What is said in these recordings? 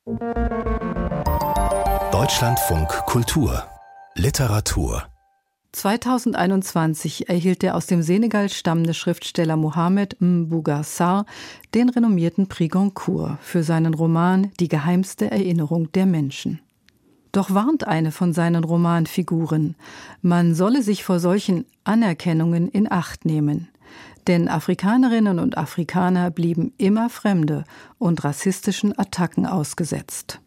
Deutschlandfunk Kultur Literatur 2021 erhielt der aus dem Senegal stammende Schriftsteller Mohamed Mbougar Sarr den renommierten Prix Goncourt für seinen Roman Die geheimste Erinnerung der Menschen. Doch warnt eine von seinen Romanfiguren, man solle sich vor solchen Anerkennungen in Acht nehmen. Denn Afrikanerinnen und Afrikaner blieben immer Fremde und rassistischen Attacken ausgesetzt.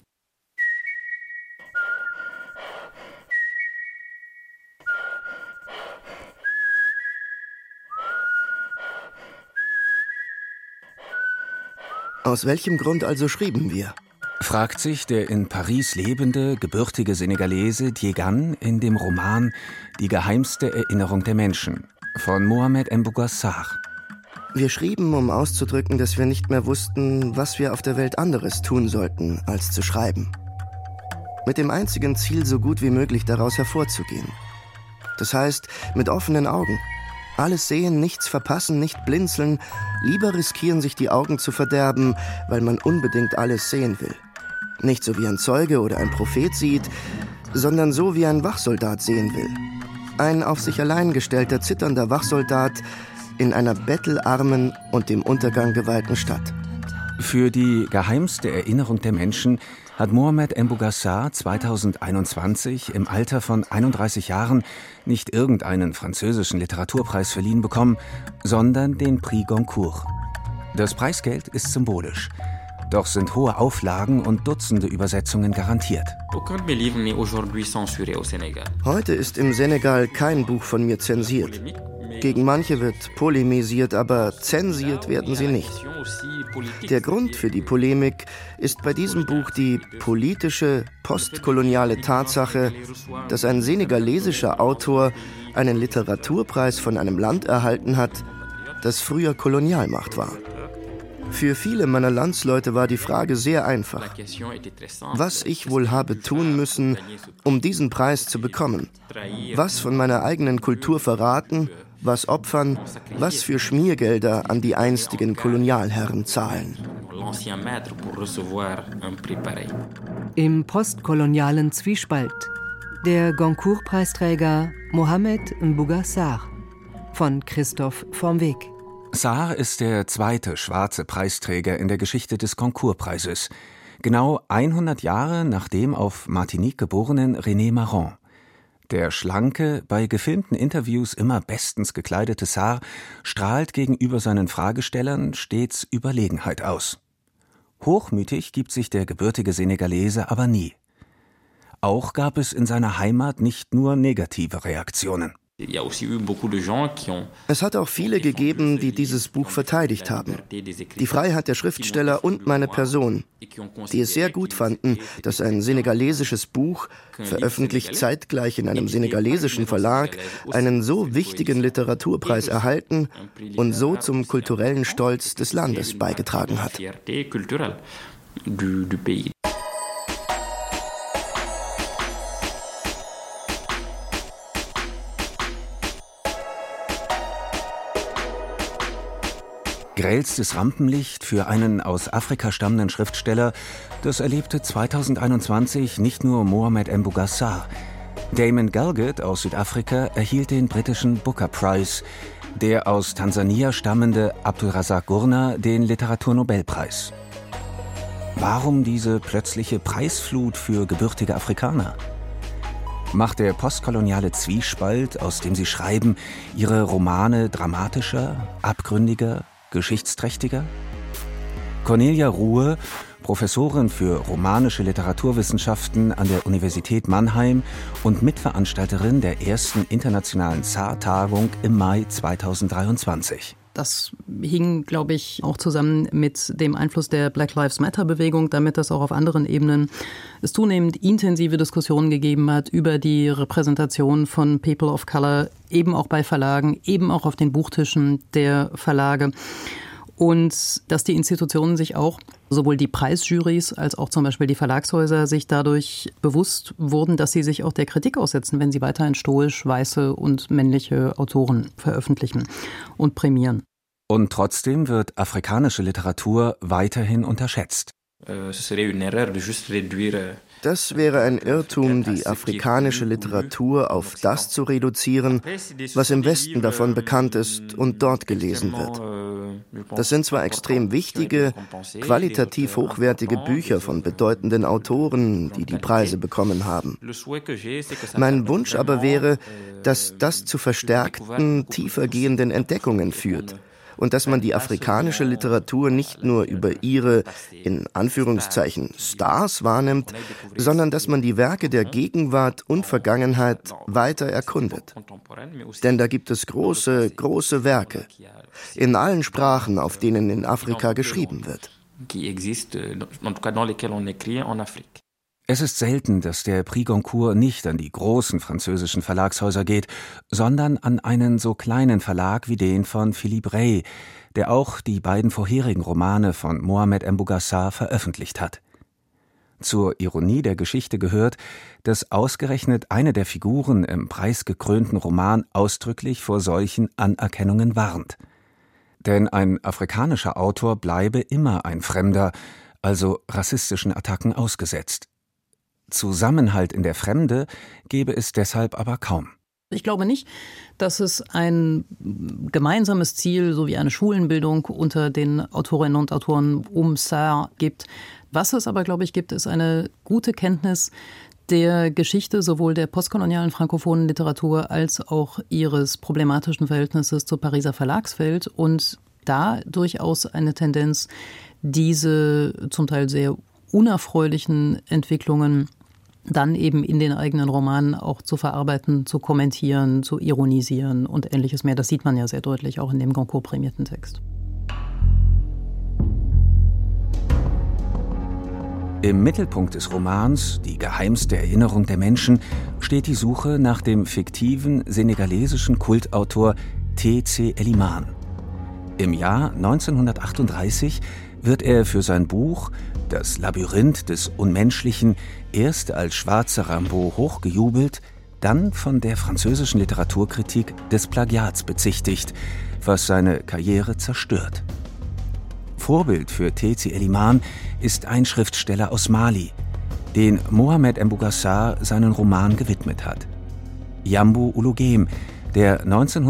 Aus welchem Grund also schrieben wir? Fragt sich der in Paris lebende, gebürtige Senegalese Diegane in dem Roman Die geheimste Erinnerung der Menschen von Mohamed Mbougar Sarr. Wir schrieben, um auszudrücken, dass wir nicht mehr wussten, was wir auf der Welt anderes tun sollten, als zu schreiben. Mit dem einzigen Ziel, so gut wie möglich daraus hervorzugehen. Das heißt, mit offenen Augen. Alles sehen, nichts verpassen, nicht blinzeln, lieber riskieren, sich die Augen zu verderben, weil man unbedingt alles sehen will. Nicht so wie ein Zeuge oder ein Prophet sieht, sondern so wie ein Wachsoldat sehen will. Ein auf sich allein gestellter, zitternder Wachsoldat in einer bettelarmen und dem Untergang geweihten Stadt. Für die geheimste Erinnerung der Menschen hat Mohamed Mbougar Sarr 2021 im Alter von 31 Jahren nicht irgendeinen französischen Literaturpreis verliehen bekommen, sondern den Prix Goncourt. Das Preisgeld ist symbolisch. Doch sind hohe Auflagen und Dutzende Übersetzungen garantiert. Heute ist im Senegal kein Buch von mir zensiert. Gegen manche wird polemisiert, aber zensiert werden sie nicht. Der Grund für die Polemik ist bei diesem Buch die politische, postkoloniale Tatsache, dass ein senegalesischer Autor einen Literaturpreis von einem Land erhalten hat, das früher Kolonialmacht war. Für viele meiner Landsleute war die Frage sehr einfach. Was ich wohl habe tun müssen, um diesen Preis zu bekommen? Was von meiner eigenen Kultur verraten, was opfern, was für Schmiergelder an die einstigen Kolonialherren zahlen? Im postkolonialen Zwiespalt. Der Goncourt-Preisträger Mohamed Mbougar Sarr von Christoph vom Weg. Sarr ist der zweite schwarze Preisträger in der Geschichte des Goncourt-Preises. Genau 100 Jahre nach dem auf Martinique geborenen René Marron. Der schlanke, bei gefilmten Interviews immer bestens gekleidete Sarr strahlt gegenüber seinen Fragestellern stets Überlegenheit aus. Hochmütig gibt sich der gebürtige Senegalese aber nie. Auch gab es in seiner Heimat nicht nur negative Reaktionen. Es hat auch viele gegeben, die dieses Buch verteidigt haben. Die Freiheit der Schriftsteller und meine Person, die es sehr gut fanden, dass ein senegalesisches Buch, veröffentlicht zeitgleich in einem senegalesischen Verlag, einen so wichtigen Literaturpreis erhalten und so zum kulturellen Stolz des Landes beigetragen hat. Grellstes Rampenlicht für einen aus Afrika stammenden Schriftsteller, das erlebte 2021 nicht nur Mohamed Mbougar Sarr. Damon Galgut aus Südafrika erhielt den britischen Booker Prize, der aus Tansania stammende Abdulrazak Gurna den Literaturnobelpreis. Warum diese plötzliche Preisflut für gebürtige Afrikaner? Macht der postkoloniale Zwiespalt, aus dem sie schreiben, ihre Romane dramatischer, abgründiger, geschichtsträchtiger? Cornelia Ruhe, Professorin für romanische Literaturwissenschaften an der Universität Mannheim und Mitveranstalterin der ersten internationalen Sarr-Tagung im Mai 2023. Das hing, glaube ich, auch zusammen mit dem Einfluss der Black Lives Matter-Bewegung, damit das auch auf anderen Ebenen es zunehmend intensive Diskussionen gegeben hat über die Repräsentation von People of Color, eben auch bei Verlagen, eben auch auf den Buchtischen der Verlage. Und dass die Institutionen sich auch, sowohl die Preisjurys als auch zum Beispiel die Verlagshäuser, sich dadurch bewusst wurden, dass sie sich auch der Kritik aussetzen, wenn sie weiterhin stoisch weiße und männliche Autoren veröffentlichen und prämieren. Und trotzdem wird afrikanische Literatur weiterhin unterschätzt. Das wäre ein Irrtum, die afrikanische Literatur auf das zu reduzieren, was im Westen davon bekannt ist und dort gelesen wird. Das sind zwar extrem wichtige, qualitativ hochwertige Bücher von bedeutenden Autoren, die die Preise bekommen haben. Mein Wunsch aber wäre, dass das zu verstärkten, tiefer gehenden Entdeckungen führt. Und dass man die afrikanische Literatur nicht nur über ihre, in Anführungszeichen, Stars wahrnimmt, sondern dass man die Werke der Gegenwart und Vergangenheit weiter erkundet. Denn da gibt es große, große Werke, in allen Sprachen, auf denen in Afrika geschrieben wird. Es ist selten, dass der Prix Goncourt nicht an die großen französischen Verlagshäuser geht, sondern an einen so kleinen Verlag wie den von Philippe Rey, der auch die beiden vorherigen Romane von Mohamed Mbougassar veröffentlicht hat. Zur Ironie der Geschichte gehört, dass ausgerechnet eine der Figuren im preisgekrönten Roman ausdrücklich vor solchen Anerkennungen warnt. Denn ein afrikanischer Autor bleibe immer ein Fremder, also rassistischen Attacken ausgesetzt. Zusammenhalt in der Fremde gäbe es deshalb aber kaum. Ich glaube nicht, dass es ein gemeinsames Ziel, so wie eine Schulenbildung unter den Autorinnen und Autoren um Sarr gibt. Was es aber, glaube ich, gibt, ist eine gute Kenntnis der Geschichte sowohl der postkolonialen frankophonen Literatur als auch ihres problematischen Verhältnisses zur Pariser Verlagswelt und da durchaus eine Tendenz, diese zum Teil sehr unerfreulichen Entwicklungen dann eben in den eigenen Romanen auch zu verarbeiten, zu kommentieren, zu ironisieren und Ähnliches mehr. Das sieht man ja sehr deutlich auch in dem Goncourt-prämierten Text. Im Mittelpunkt des Romans, die geheimste Erinnerung der Menschen, steht die Suche nach dem fiktiven senegalesischen Kultautor T.C. Elimane. Im Jahr 1938 wird er für sein Buch »Das Labyrinth des Unmenschlichen« erst als schwarzer Rimbaud hochgejubelt, dann von der französischen Literaturkritik des Plagiats bezichtigt, was seine Karriere zerstört. Vorbild für T.C. Elimane ist ein Schriftsteller aus Mali, den Mohamed Mbougassar seinen Roman gewidmet hat. Yambu Ulugem, der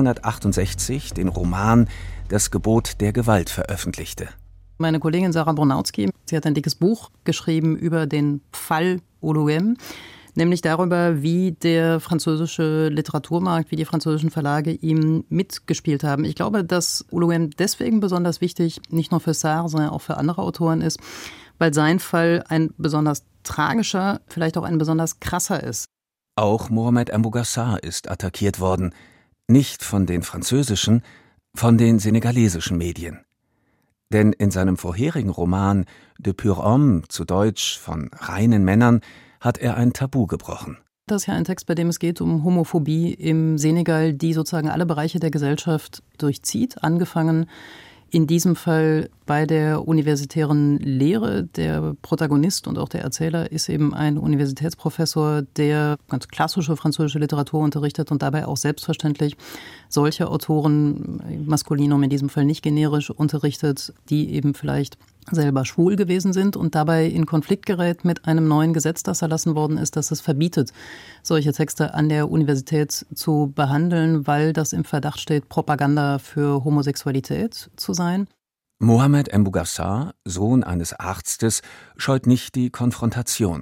1968 den Roman »Das Gebot der Gewalt« veröffentlichte. Meine Kollegin Sarah Bronautsky, sie hat ein dickes Buch geschrieben über den Fall Ulugem, nämlich darüber, wie der französische Literaturmarkt, wie die französischen Verlage ihm mitgespielt haben. Ich glaube, dass Ulugem deswegen besonders wichtig, nicht nur für Sarr, sondern auch für andere Autoren ist, weil sein Fall ein besonders tragischer, vielleicht auch ein besonders krasser ist. Auch Mohamed Mbougassar ist attackiert worden, nicht von den französischen, von den senegalesischen Medien. Denn in seinem vorherigen Roman »De pur homme«, zu Deutsch »Von reinen Männern«, hat er ein Tabu gebrochen. Das ist ja ein Text, bei dem es geht um Homophobie im Senegal, die sozusagen alle Bereiche der Gesellschaft durchzieht, angefangen in diesem Fall bei der universitären Lehre. Der Protagonist und auch der Erzähler ist eben ein Universitätsprofessor, der ganz klassische französische Literatur unterrichtet und dabei auch selbstverständlich solche Autoren, Maskulinum in diesem Fall nicht generisch, unterrichtet, die eben vielleicht selber schwul gewesen sind und dabei in Konflikt gerät mit einem neuen Gesetz, das erlassen worden ist, das es verbietet, solche Texte an der Universität zu behandeln, weil das im Verdacht steht, Propaganda für Homosexualität zu sein. Mohamed Mbougassar, Sohn eines Arztes, scheut nicht die Konfrontation.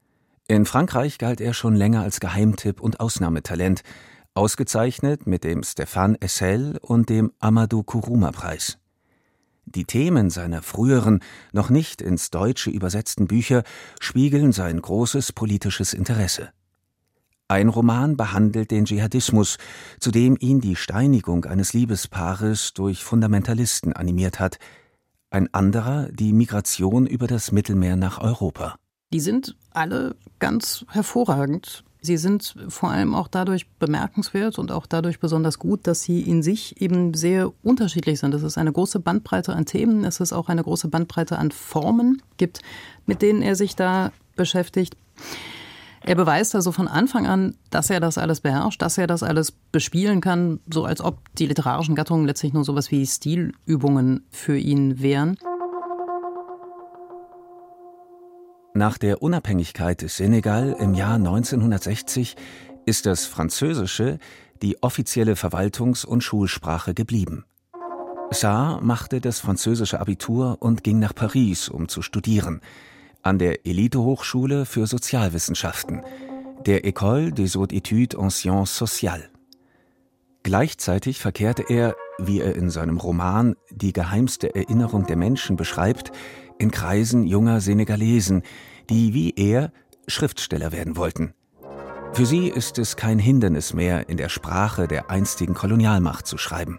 In Frankreich galt er schon länger als Geheimtipp und Ausnahmetalent, ausgezeichnet mit dem Stéphane Hessel und dem Amadou Kourouma-Preis. Die Themen seiner früheren, noch nicht ins Deutsche übersetzten Bücher spiegeln sein großes politisches Interesse. Ein Roman behandelt den Dschihadismus, zu dem ihn die Steinigung eines Liebespaares durch Fundamentalisten animiert hat. Ein anderer die Migration über das Mittelmeer nach Europa. Die sind alle ganz hervorragend. Sie sind vor allem auch dadurch bemerkenswert und auch dadurch besonders gut, dass sie in sich eben sehr unterschiedlich sind. Es ist eine große Bandbreite an Themen, es ist auch eine große Bandbreite an Formen gibt, mit denen er sich da beschäftigt. Er beweist also von Anfang an, dass er das alles beherrscht, dass er das alles bespielen kann, so als ob die literarischen Gattungen letztlich nur sowas wie Stilübungen für ihn wären. Nach der Unabhängigkeit des Senegal im Jahr 1960 ist das Französische die offizielle Verwaltungs- und Schulsprache geblieben. Sarr machte das französische Abitur und ging nach Paris, um zu studieren, an der Elitehochschule für Sozialwissenschaften, der École des Hautes Études en Sciences Sociales. Gleichzeitig verkehrte er, wie er in seinem Roman Die geheimste Erinnerung der Menschen beschreibt, in Kreisen junger Senegalesen, die wie er Schriftsteller werden wollten. Für sie ist es kein Hindernis mehr, in der Sprache der einstigen Kolonialmacht zu schreiben.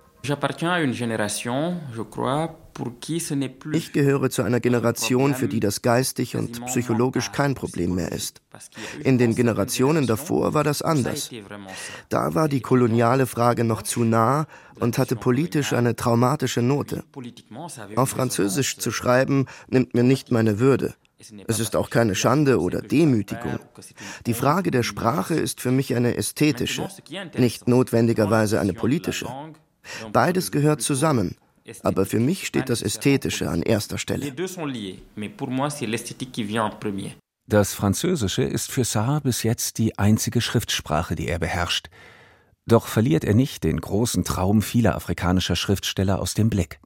Ich gehöre zu einer Generation, für die das geistig und psychologisch kein Problem mehr ist. In den Generationen davor war das anders. Da war die koloniale Frage noch zu nah und hatte politisch eine traumatische Note. Auf Französisch zu schreiben, nimmt mir nicht meine Würde. Es ist auch keine Schande oder Demütigung. Die Frage der Sprache ist für mich eine ästhetische, nicht notwendigerweise eine politische. Beides gehört zusammen, aber für mich steht das Ästhetische an erster Stelle. Das Französische ist für Sarr bis jetzt die einzige Schriftsprache, die er beherrscht. Doch verliert er nicht den großen Traum vieler afrikanischer Schriftsteller aus dem Blick.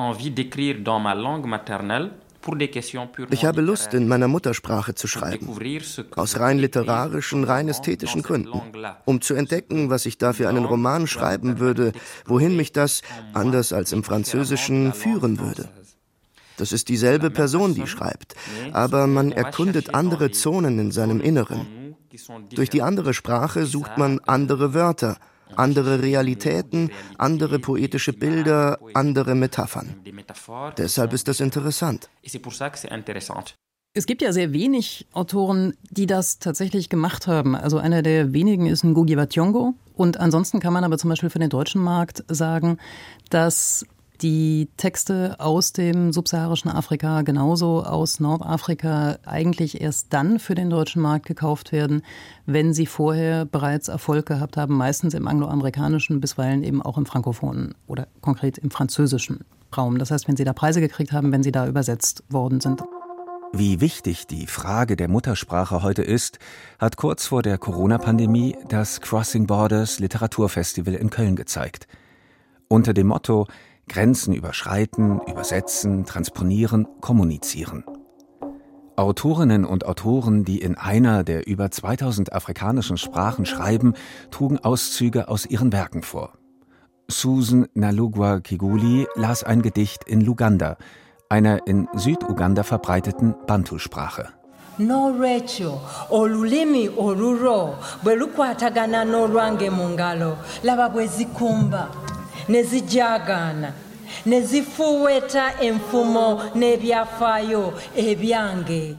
Ich habe Lust, in meiner Muttersprache zu schreiben, aus rein literarischen, rein ästhetischen Gründen, um zu entdecken, was ich da für einen Roman schreiben würde, wohin mich das, anders als im Französischen, führen würde. Das ist dieselbe Person, die schreibt, aber man erkundet andere Zonen in seinem Inneren. Durch die andere Sprache sucht man andere Wörter, andere Realitäten, andere poetische Bilder, andere Metaphern. Deshalb ist das interessant. Es gibt ja sehr wenig Autoren, die das tatsächlich gemacht haben. Also einer der wenigen ist Ngugi wa Thiong'o. Und ansonsten kann man aber zum Beispiel für den deutschen Markt sagen, dass die Texte aus dem subsaharischen Afrika, genauso aus Nordafrika, eigentlich erst dann für den deutschen Markt gekauft werden, wenn sie vorher bereits Erfolg gehabt haben, meistens im angloamerikanischen, bisweilen eben auch im frankophonen oder konkret im französischen Raum. Das heißt, wenn sie da Preise gekriegt haben, wenn sie da übersetzt worden sind. Wie wichtig die Frage der Muttersprache heute ist, hat kurz vor der Corona-Pandemie das Crossing Borders Literaturfestival in Köln gezeigt. Unter dem Motto Grenzen überschreiten, übersetzen, transponieren, kommunizieren. Autorinnen und Autoren, die in einer der über 2000 afrikanischen Sprachen schreiben, trugen Auszüge aus ihren Werken vor. Susan Nalugwa Kiguli las ein Gedicht in Luganda, einer in Süduganda verbreiteten Bantu-Sprache. N'olwekyo olulimi oluro bwe lukwatagana n'olwange mu ngalo laba bwe zikumba ne zijagana ne zifuweta enfumo n'ebyafaayo ebyange.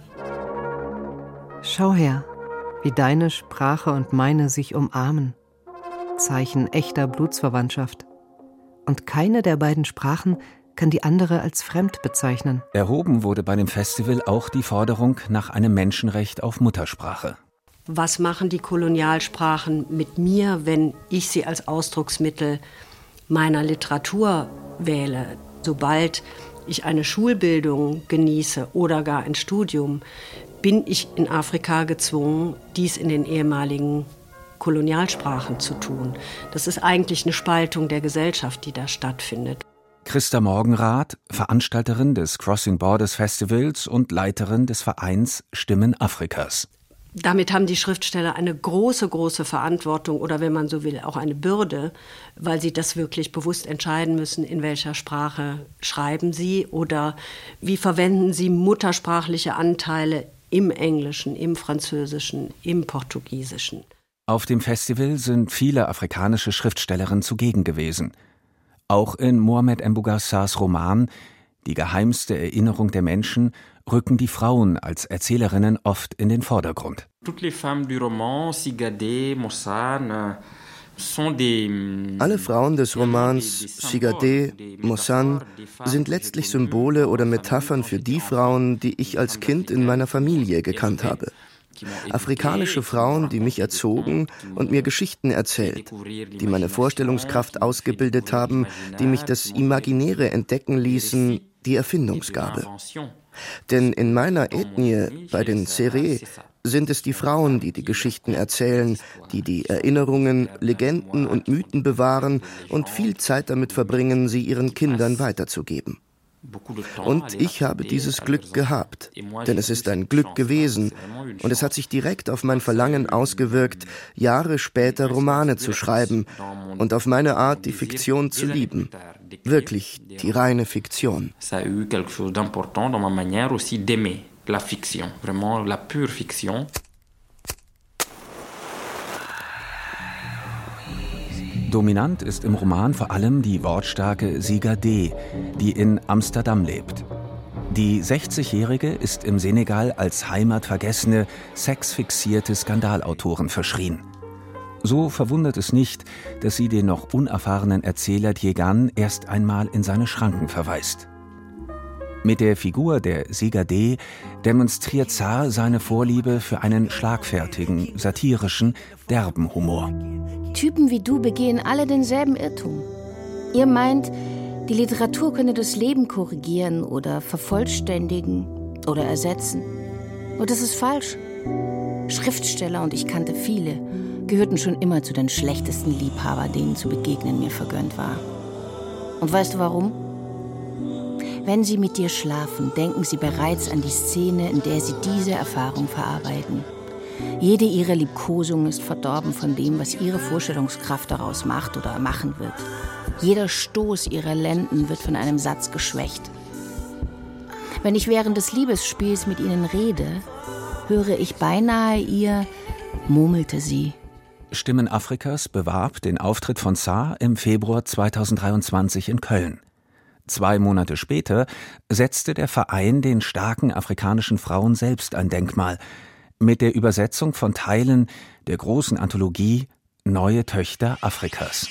Schau her, wie deine Sprache und meine sich umarmen. Zeichen echter Blutsverwandtschaft. Und keine der beiden Sprachen kann die andere als fremd bezeichnen. Erhoben wurde bei dem Festival auch die Forderung nach einem Menschenrecht auf Muttersprache. Was machen die Kolonialsprachen mit mir, wenn ich sie als Ausdrucksmittel meiner Literatur wähle? Sobald ich eine Schulbildung genieße oder gar ein Studium, bin ich in Afrika gezwungen, dies in den ehemaligen Kolonialsprachen zu tun. Das ist eigentlich eine Spaltung der Gesellschaft, die da stattfindet. Christa Morgenrath, Veranstalterin des Crossing Borders Festivals und Leiterin des Vereins Stimmen Afrikas. Damit haben die Schriftsteller eine große, große Verantwortung oder wenn man so will, auch eine Bürde, weil sie das wirklich bewusst entscheiden müssen, in welcher Sprache schreiben sie oder wie verwenden sie muttersprachliche Anteile im Englischen, im Französischen, im Portugiesischen. Auf dem Festival sind viele afrikanische Schriftstellerinnen zugegen gewesen. Auch in Mohamed Mbougar Sarrs Roman Die geheimste Erinnerung der Menschen rücken die Frauen als Erzählerinnen oft in den Vordergrund. Alle Frauen des Romans Sigade, Mossane sind letztlich Symbole oder Metaphern für die Frauen, die ich als Kind in meiner Familie gekannt habe. Afrikanische Frauen, die mich erzogen und mir Geschichten erzählt, die meine Vorstellungskraft ausgebildet haben, die mich das Imaginäre entdecken ließen, die Erfindungsgabe. Denn in meiner Ethnie, bei den Seré, sind es die Frauen, die die Geschichten erzählen, die die Erinnerungen, Legenden und Mythen bewahren und viel Zeit damit verbringen, sie ihren Kindern weiterzugeben. Und ich habe dieses Glück gehabt, denn es ist ein Glück gewesen und es hat sich direkt auf mein Verlangen ausgewirkt, Jahre später Romane zu schreiben und auf meine Art, die Fiktion zu lieben. Wirklich die reine Fiktion. La fiction, vraiment la pure fiction. Dominant ist im Roman vor allem die wortstarke Siga D., die in Amsterdam lebt. Die 60-Jährige ist im Senegal als heimatvergessene, sexfixierte Skandalautorin verschrien. So verwundert es nicht, dass sie den noch unerfahrenen Erzähler Diegan erst einmal in seine Schranken verweist. Mit der Figur der Siga D. demonstriert Sarr seine Vorliebe für einen schlagfertigen, satirischen, derben Humor. Typen wie du begehen alle denselben Irrtum. Ihr meint, die Literatur könne das Leben korrigieren oder vervollständigen oder ersetzen. Und das ist falsch. Schriftsteller, und ich kannte viele, gehörten schon immer zu den schlechtesten Liebhaber, denen zu begegnen mir vergönnt war. Und weißt du warum? Wenn sie mit dir schlafen, denken sie bereits an die Szene, in der sie diese Erfahrung verarbeiten. Jede ihrer Liebkosungen ist verdorben von dem, was ihre Vorstellungskraft daraus macht oder machen wird. Jeder Stoß ihrer Lenden wird von einem Satz geschwächt. Wenn ich während des Liebesspiels mit ihnen rede, höre ich beinahe ihr, murmelte sie. Stimmen Afrikas bewarb den Auftritt von Sarr im Februar 2023 in Köln. 2 Monate später setzte der Verein den starken afrikanischen Frauen selbst ein Denkmal mit der Übersetzung von Teilen der großen Anthologie Neue Töchter Afrikas.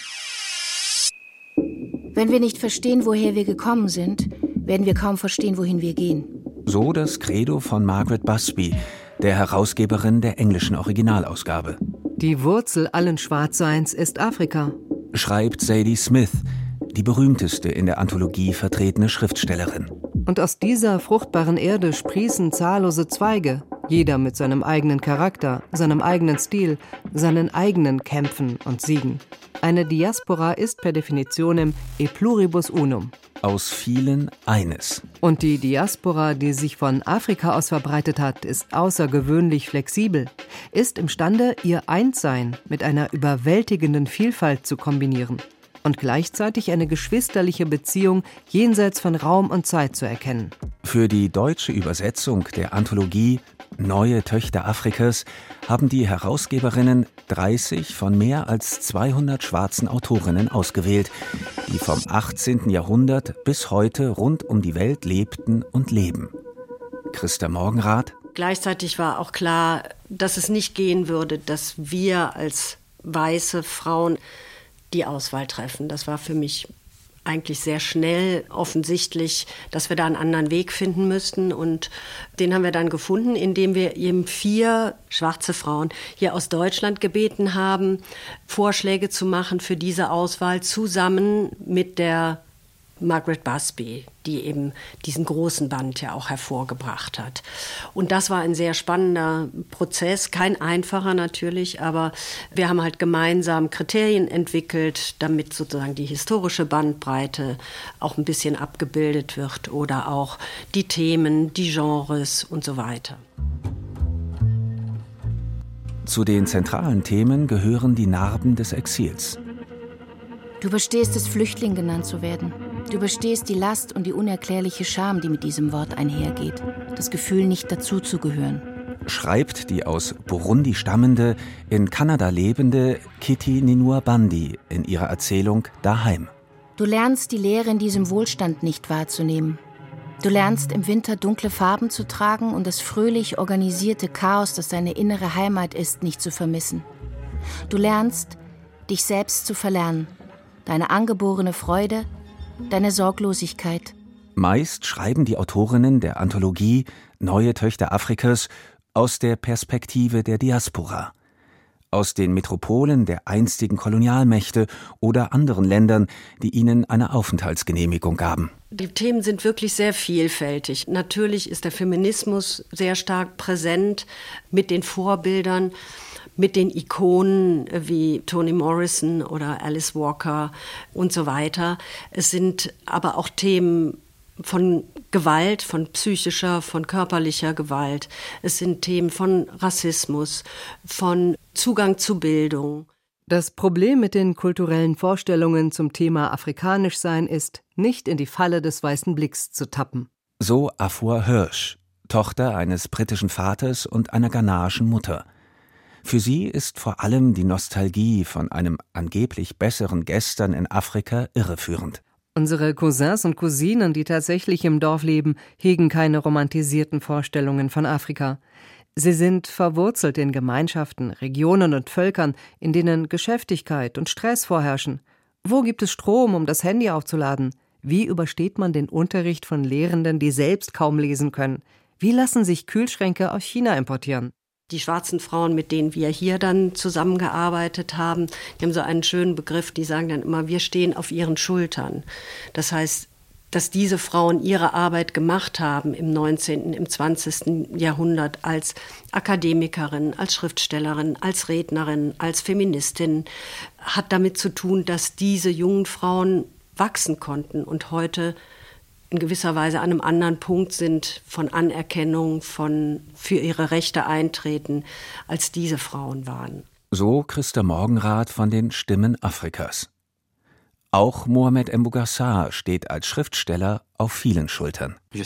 Wenn wir nicht verstehen, woher wir gekommen sind, werden wir kaum verstehen, wohin wir gehen. So das Credo von Margaret Busby, der Herausgeberin der englischen Originalausgabe. Die Wurzel allen Schwarzseins ist Afrika, schreibt Zadie Smith, die berühmteste in der Anthologie vertretene Schriftstellerin. Und aus dieser fruchtbaren Erde sprießen zahllose Zweige, jeder mit seinem eigenen Charakter, seinem eigenen Stil, seinen eigenen Kämpfen und Siegen. Eine Diaspora ist per definitionem e pluribus unum. Aus vielen eines. Und die Diaspora, die sich von Afrika aus verbreitet hat, ist außergewöhnlich flexibel, ist imstande, ihr Einssein mit einer überwältigenden Vielfalt zu kombinieren und gleichzeitig eine geschwisterliche Beziehung jenseits von Raum und Zeit zu erkennen. Für die deutsche Übersetzung der Anthologie Neue Töchter Afrikas haben die Herausgeberinnen 30 von mehr als 200 schwarzen Autorinnen ausgewählt, die vom 18. Jahrhundert bis heute rund um die Welt lebten und leben. Christa Morgenrath. Gleichzeitig war auch klar, dass es nicht gehen würde, dass wir als weiße Frauen die Auswahl treffen. Das war für mich eigentlich sehr schnell offensichtlich, dass wir da einen anderen Weg finden müssten. Und den haben wir dann gefunden, indem wir eben 4 schwarze Frauen hier aus Deutschland gebeten haben, Vorschläge zu machen für diese Auswahl zusammen mit der Margaret Busby, die eben diesen großen Band ja auch hervorgebracht hat. Und das war ein sehr spannender Prozess, kein einfacher natürlich, aber wir haben halt gemeinsam Kriterien entwickelt, damit sozusagen die historische Bandbreite auch ein bisschen abgebildet wird oder auch die Themen, die Genres und so weiter. Zu den zentralen Themen gehören die Narben des Exils. Du überstehst es, Flüchtling genannt zu werden. Du überstehst die Last und die unerklärliche Scham, die mit diesem Wort einhergeht. Das Gefühl, nicht dazuzugehören. Schreibt die aus Burundi stammende, in Kanada lebende Kitty Ninua-Bandi in ihrer Erzählung Daheim. Du lernst, die Leere in diesem Wohlstand nicht wahrzunehmen. Du lernst, im Winter dunkle Farben zu tragen und das fröhlich organisierte Chaos, das deine innere Heimat ist, nicht zu vermissen. Du lernst, dich selbst zu verlernen. Deine angeborene Freude, deine Sorglosigkeit. Meist schreiben die Autorinnen der Anthologie Neue Töchter Afrikas aus der Perspektive der Diaspora. aus den Metropolen der einstigen Kolonialmächte oder anderen Ländern, die ihnen eine Aufenthaltsgenehmigung gaben. Die Themen sind wirklich sehr vielfältig. Natürlich ist der Feminismus sehr stark präsent mit den Vorbildern, mit den Ikonen wie Toni Morrison oder Alice Walker und so weiter. Es sind aber auch Themen von Gewalt, von psychischer, von körperlicher Gewalt. Es sind Themen von Rassismus, von Zugang zu Bildung. Das Problem mit den kulturellen Vorstellungen zum Thema Afrikanischsein ist, nicht in die Falle des weißen Blicks zu tappen. So Afua Hirsch, Tochter eines britischen Vaters und einer ghanaischen Mutter. Für sie ist vor allem die Nostalgie von einem angeblich besseren Gestern in Afrika irreführend. Unsere Cousins und Cousinen, die tatsächlich im Dorf leben, hegen keine romantisierten Vorstellungen von Afrika. Sie sind verwurzelt in Gemeinschaften, Regionen und Völkern, in denen Geschäftigkeit und Stress vorherrschen. Wo gibt es Strom, um das Handy aufzuladen? Wie übersteht man den Unterricht von Lehrenden, die selbst kaum lesen können? Wie lassen sich Kühlschränke aus China importieren? Die schwarzen Frauen, mit denen wir hier dann zusammengearbeitet haben, die haben so einen schönen Begriff, die sagen dann immer, wir stehen auf ihren Schultern. Das heißt, dass diese Frauen ihre Arbeit gemacht haben im 19., im 20. Jahrhundert als Akademikerin, als Schriftstellerin, als Rednerin, als Feministin, hat damit zu tun, dass diese jungen Frauen wachsen konnten und heute in gewisser Weise an einem anderen Punkt sind von Anerkennung, von für ihre Rechte eintreten, als diese Frauen waren. So Christa Morgenrath von den Stimmen Afrikas. Auch Mohamed Mbougassar steht als Schriftsteller auf vielen Schultern. Ich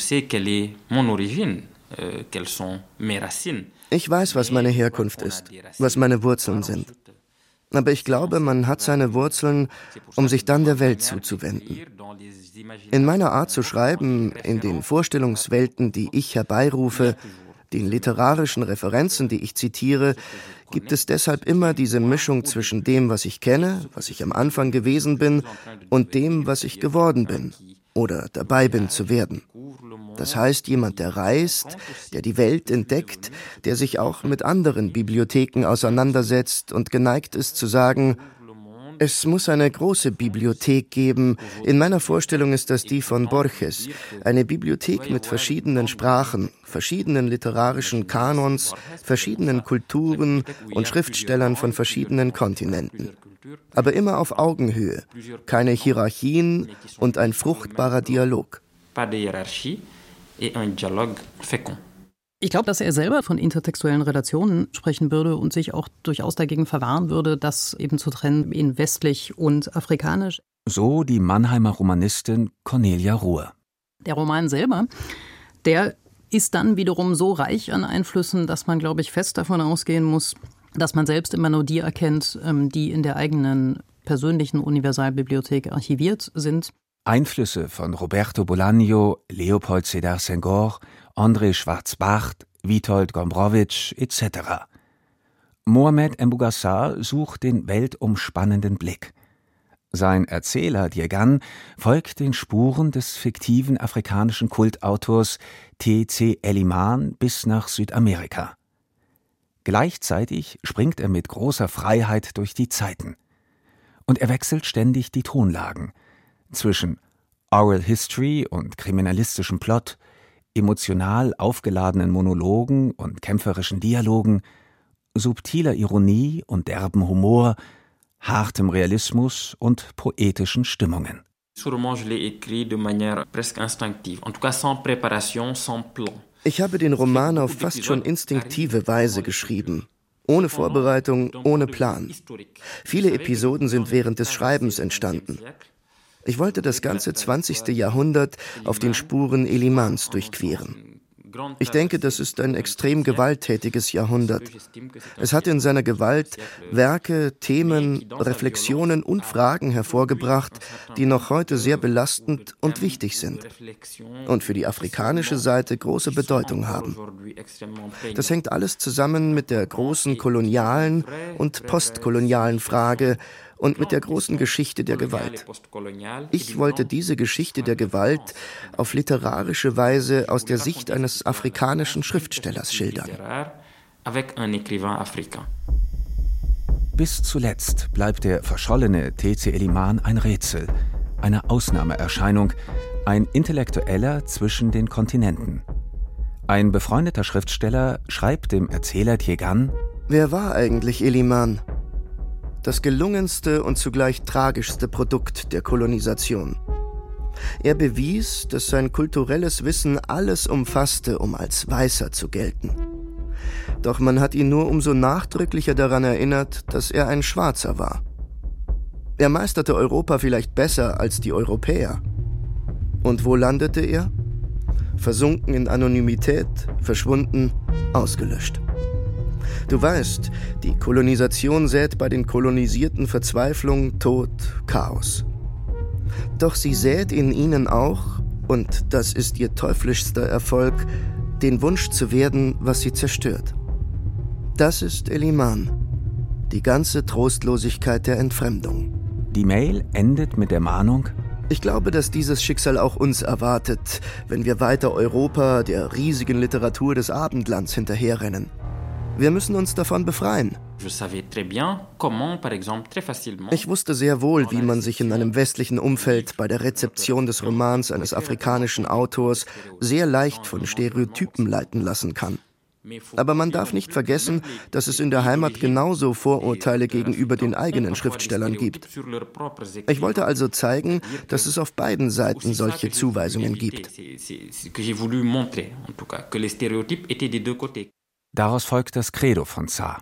weiß, was meine Herkunft ist, was meine Wurzeln sind. Aber ich glaube, man hat seine Wurzeln, um sich dann der Welt zuzuwenden. In meiner Art zu schreiben, in den Vorstellungswelten, die ich herbeirufe, den literarischen Referenzen, die ich zitiere, gibt es deshalb immer diese Mischung zwischen dem, was ich kenne, was ich am Anfang gewesen bin, und dem, was ich geworden bin oder dabei bin zu werden. Das heißt, jemand, der reist, der die Welt entdeckt, der sich auch mit anderen Bibliotheken auseinandersetzt und geneigt ist zu sagen, es muss eine große Bibliothek geben. In meiner Vorstellung ist das die von Borges. Eine Bibliothek mit verschiedenen Sprachen, verschiedenen literarischen Kanons, verschiedenen Kulturen und Schriftstellern von verschiedenen Kontinenten. Aber immer auf Augenhöhe, keine Hierarchien und ein fruchtbarer Dialog. Ich glaube, dass er selber von intertextuellen Relationen sprechen würde und sich auch durchaus dagegen verwahren würde, das eben zu trennen in westlich und afrikanisch. So die Mannheimer Romanistin Cornelia Ruhr. Der Roman selber, der ist dann wiederum so reich an Einflüssen, dass man, glaube ich, fest davon ausgehen muss, dass man selbst immer nur die erkennt, die in der eigenen persönlichen Universalbibliothek archiviert sind. Einflüsse von Roberto Bolaño, Leopold Sédar Senghor, André Schwarz-Bart, Witold Gombrowicz etc. Mohamed Mbougassar sucht den weltumspannenden Blick. Sein Erzähler Diegan folgt den Spuren des fiktiven afrikanischen Kultautors T.C. Eliman bis nach Südamerika. Gleichzeitig springt er mit großer Freiheit durch die Zeiten. Und er wechselt ständig die Tonlagen zwischen Oral History und kriminalistischem Plot, emotional aufgeladenen Monologen und kämpferischen Dialogen, subtiler Ironie und derbem Humor, hartem Realismus und poetischen Stimmungen. Ich habe den Roman auf fast schon instinktive Weise geschrieben. Ohne Vorbereitung, ohne Plan. Viele Episoden sind während des Schreibens entstanden. Ich wollte das ganze 20. Jahrhundert auf den Spuren Elimans durchqueren. Ich denke, das ist ein extrem gewalttätiges Jahrhundert. Es hat in seiner Gewalt Werke, Themen, Reflexionen und Fragen hervorgebracht, die noch heute sehr belastend und wichtig sind und für die afrikanische Seite große Bedeutung haben. Das hängt alles zusammen mit der großen kolonialen und postkolonialen Frage und mit der großen Geschichte der Gewalt. Ich wollte diese Geschichte der Gewalt auf literarische Weise aus der Sicht eines afrikanischen Schriftstellers schildern. Bis zuletzt bleibt der verschollene T.C. Eliman ein Rätsel, eine Ausnahmeerscheinung, ein Intellektueller zwischen den Kontinenten. Ein befreundeter Schriftsteller schreibt dem Erzähler Tiegan: Wer war eigentlich Eliman? Das gelungenste und zugleich tragischste Produkt der Kolonisation. Er bewies, dass sein kulturelles Wissen alles umfasste, um als Weißer zu gelten. Doch man hat ihn nur umso nachdrücklicher daran erinnert, dass er ein Schwarzer war. Er meisterte Europa vielleicht besser als die Europäer. Und wo landete er? Versunken in Anonymität, verschwunden, ausgelöscht. Du weißt, die Kolonisation sät bei den Kolonisierten Verzweiflung, Tod, Chaos. Doch sie sät in ihnen auch, und das ist ihr teuflischster Erfolg, den Wunsch zu werden, was sie zerstört. Das ist Eliman, die ganze Trostlosigkeit der Entfremdung. Die Mail endet mit der Mahnung: Ich glaube, dass dieses Schicksal auch uns erwartet, wenn wir weiter Europa, der riesigen Literatur des Abendlands, hinterherrennen. Wir müssen uns davon befreien. Ich wusste sehr wohl, wie man sich in einem westlichen Umfeld bei der Rezeption des Romans eines afrikanischen Autors sehr leicht von Stereotypen leiten lassen kann. Aber man darf nicht vergessen, dass es in der Heimat genauso Vorurteile gegenüber den eigenen Schriftstellern gibt. Ich wollte also zeigen, dass es auf beiden Seiten solche Zuweisungen gibt. Daraus folgt das Credo von Sarr.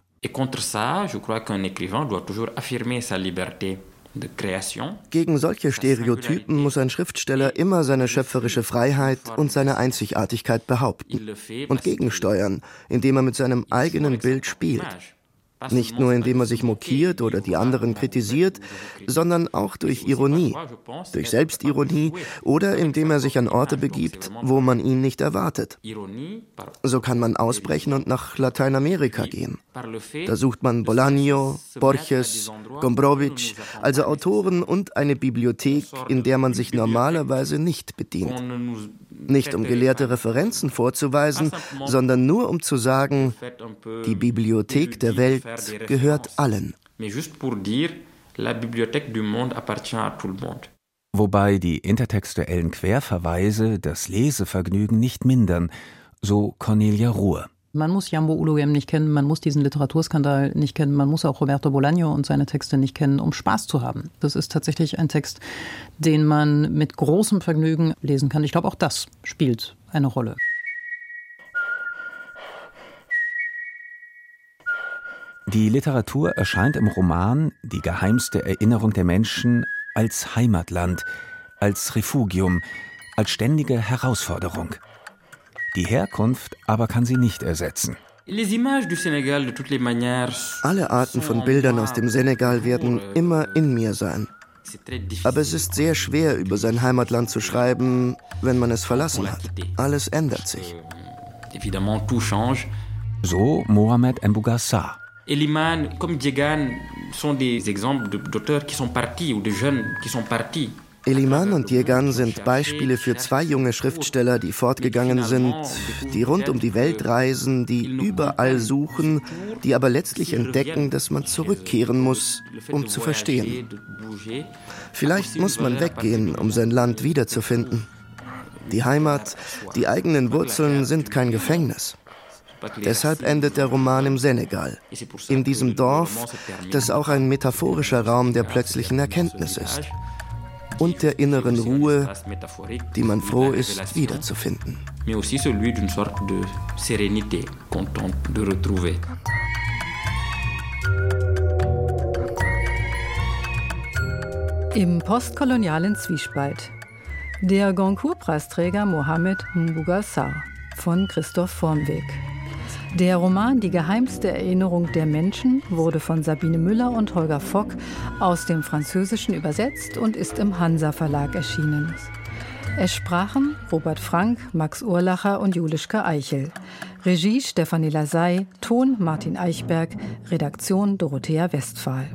Gegen solche Stereotypen muss ein Schriftsteller immer seine schöpferische Freiheit und seine Einzigartigkeit behaupten und gegensteuern, indem er mit seinem eigenen Bild spielt. Nicht nur, indem er sich mokiert oder die anderen kritisiert, sondern auch durch Ironie, durch Selbstironie oder indem er sich an Orte begibt, wo man ihn nicht erwartet. So kann man ausbrechen und nach Lateinamerika gehen. Da sucht man Bolaño, Borges, Gombrowicz, also Autoren und eine Bibliothek, in der man sich normalerweise nicht bedient. Nicht um gelehrte Referenzen vorzuweisen, sondern nur um zu sagen, die Bibliothek der Welt gehört allen. Wobei die intertextuellen Querverweise das Lesevergnügen nicht mindern, so Cornelia Ruhr. Man muss Jambo Uluem nicht kennen, man muss diesen Literaturskandal nicht kennen, man muss auch Roberto Bolaño und seine Texte nicht kennen, um Spaß zu haben. Das ist tatsächlich ein Text, den man mit großem Vergnügen lesen kann. Ich glaube, auch das spielt eine Rolle. Die Literatur erscheint im Roman Die geheimste Erinnerung der Menschen als Heimatland, als Refugium, als ständige Herausforderung. Die Herkunft aber kann sie nicht ersetzen. Alle Arten von Bildern aus dem Senegal werden immer in mir sein. Aber es ist sehr schwer, über sein Heimatland zu schreiben, wenn man es verlassen hat. Alles ändert sich. So Mohamed Mbougar Sarr. Eliman comme Tiegan sont des exemples d'auteurs qui sont partis ou de jeunes qui sont partis. Eliman und Tiegan sind Beispiele für zwei junge Schriftsteller, die fortgegangen sind, die rund um die Welt reisen, die überall suchen, die aber letztlich entdecken, dass man zurückkehren muss, um zu verstehen. Vielleicht muss man weggehen, um sein Land wiederzufinden. Die Heimat, die eigenen Wurzeln sind kein Gefängnis. Deshalb endet der Roman im Senegal, in diesem Dorf, das auch ein metaphorischer Raum der plötzlichen Erkenntnis ist. Und der inneren Ruhe, die man froh ist, wiederzufinden. Im postkolonialen Zwiespalt. Der Goncourt-Preisträger Mohamed Mbougar Sarr von Christoph Vormweg. Der Roman Die geheimste Erinnerung der Menschen wurde von Sabine Müller und Holger Fock aus dem Französischen übersetzt und ist im Hansa Verlag erschienen. Es sprachen Robert Frank, Max Urlacher und Julischka Eichel. Regie Stefanie Lasey, Ton Martin Eichberg, Redaktion Dorothea Westphal.